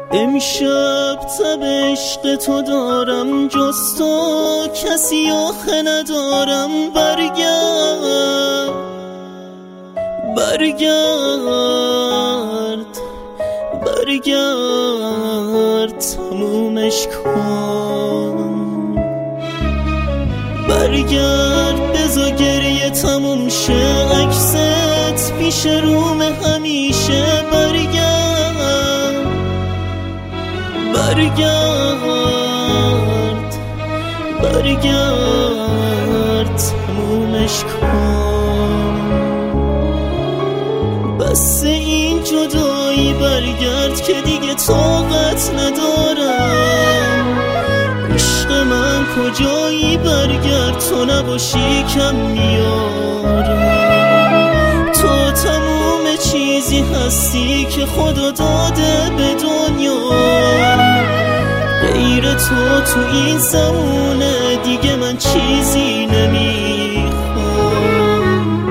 امشب تب عشق تو دارم، جز تو کسی آخه ندارم. برگرد برگرد تمومش کن. برگرد بذار گریه تموم شه، عکست پیش روم همیشه. برگرد تمومش کن. بس این جدایی برگرد که دیگه طاقت ندارم. عشق من کجایی؟ برگرد تو نباشی کم میارم. تو تموم چیزی هستی که خدا داده به دنیا. غیر تو این زمونه دیگه من چیزی نمیخوام.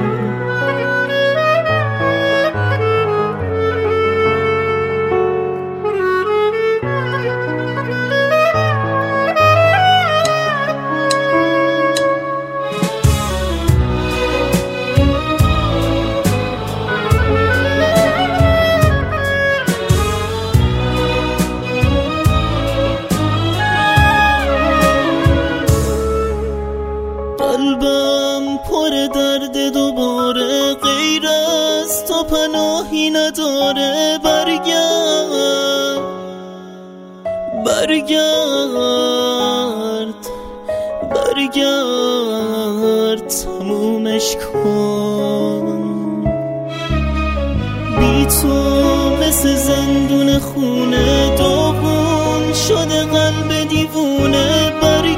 قلبم پر درد دوباره، غیر از تو پناهی نداره. برگرد تمومش کن. بی تو مثل زندون خونه، داغون شده قلب دیوونه.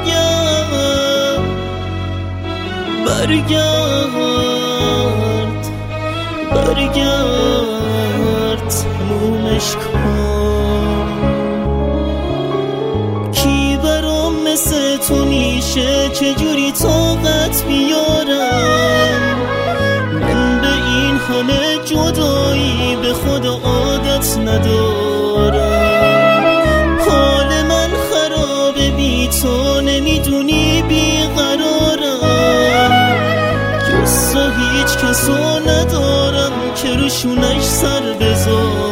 برگرد تمومش کن. کی برام مثل تو میشه؟ چجوری طاقت بیارم؟ من به این همه جدایی به خدا عادت ندارم. حال من خرابه بی تو، نمیدونی بیقرارم. جز تو هیچ کسو ندارم که روشونش سر بذارم.